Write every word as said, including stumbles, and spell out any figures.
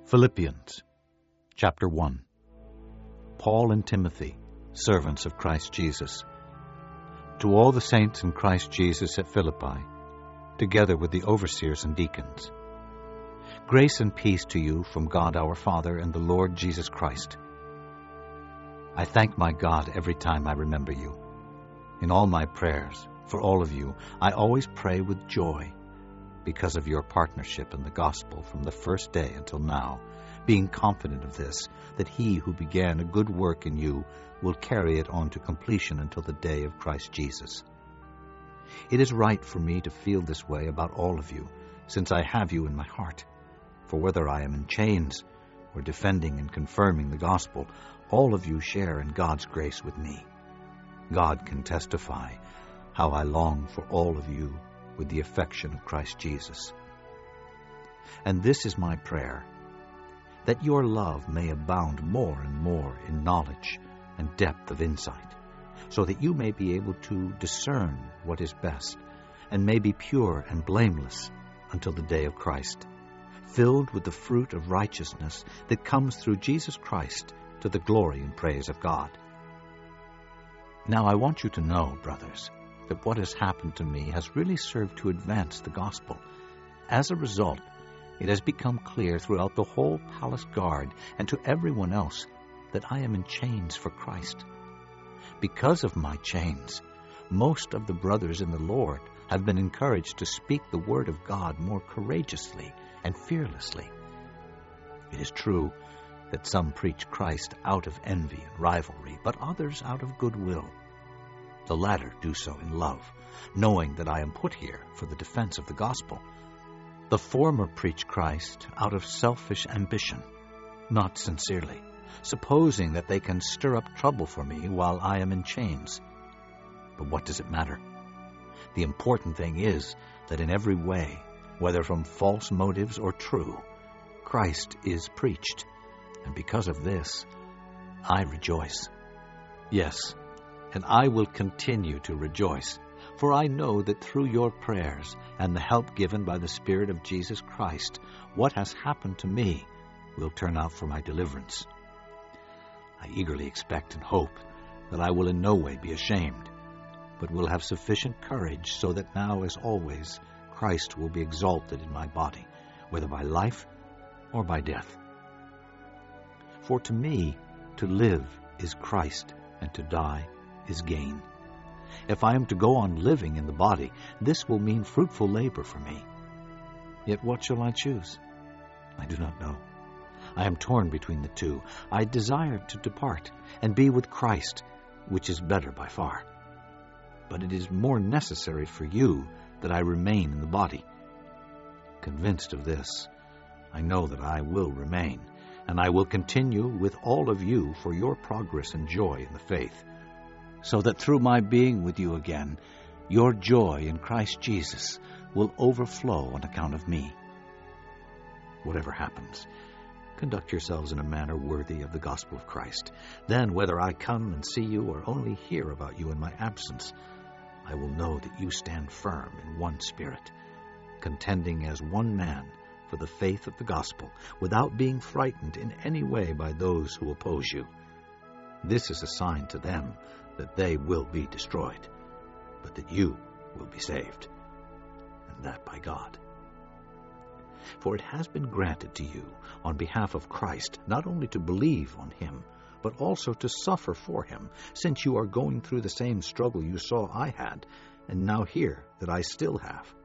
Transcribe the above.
Philippians, chapter one. Paul and Timothy, servants of Christ Jesus, to all the saints in Christ Jesus at Philippi, together with the overseers and deacons. Grace and peace to you from God our Father and the Lord Jesus Christ. I thank my God every time I remember you. In all my prayers, for all of you, I always pray with joy, because of your partnership in the gospel from the first day until now, being confident of this, that he who began a good work in you will carry it on to completion until the day of Christ Jesus. It is right for me to feel this way about all of you, since I have you in my heart. For whether I am in chains or defending and confirming the gospel, all of you share in God's grace with me. God can testify how I long for all of you with the affection of Christ Jesus. And this is my prayer, that your love may abound more and more in knowledge and depth of insight, so that you may be able to discern what is best, and may be pure and blameless until the day of Christ, filled with the fruit of righteousness that comes through Jesus Christ to the glory and praise of God. Now I want you to know, brothers, that what has happened to me has really served to advance the gospel. As a result, it has become clear throughout the whole palace guard and to everyone else that I am in chains for Christ. Because of my chains, most of the brothers in the Lord have been encouraged to speak the word of God more courageously and fearlessly. It is true that some preach Christ out of envy and rivalry, but others out of goodwill. The latter do so in love, knowing that I am put here for the defense of the gospel. The former preach Christ out of selfish ambition, not sincerely, supposing that they can stir up trouble for me while I am in chains. But what does it matter? The important thing is that in every way, whether from false motives or true, Christ is preached, and because of this, I rejoice. Yes, and I will continue to rejoice, for I know that through your prayers and the help given by the Spirit of Jesus Christ, what has happened to me will turn out for my deliverance. I eagerly expect and hope that I will in no way be ashamed, but will have sufficient courage so that now, as always, Christ will be exalted in my body, whether by life or by death. For to me, to live is Christ, and to die is gain. If I am to go on living in the body, this will mean fruitful labor for me. Yet what shall I choose? I do not know. I am torn between the two. I desire to depart and be with Christ, which is better by far. But it is more necessary for you that I remain in the body. Convinced of this, I know that I will remain, and I will continue with all of you for your progress and joy in the faith, so that through my being with you again, your joy in Christ Jesus will overflow on account of me. Whatever happens, conduct yourselves in a manner worthy of the gospel of Christ. Then, whether I come and see you or only hear about you in my absence, I will know that you stand firm in one spirit, contending as one man for the faith of the gospel, without being frightened in any way by those who oppose you. This is a sign to them that they will be destroyed, but that you will be saved, and that by God. For it has been granted to you on behalf of Christ not only to believe on him, but also to suffer for him, since you are going through the same struggle you saw I had, and now hear that I still have.